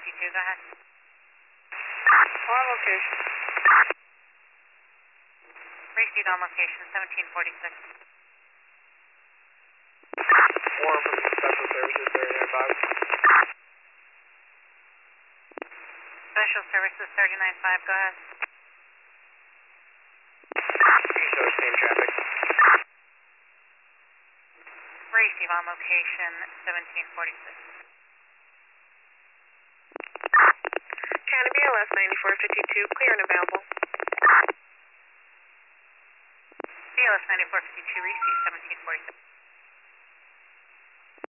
go ahead. On location. Receive on location, 1746. Warren from Special Services, 39.5. Special Services, 39.5, go ahead. Show same traffic. Receive on location, 1746. County BLS 9452, clear and available. BLS 9452, receive 1746.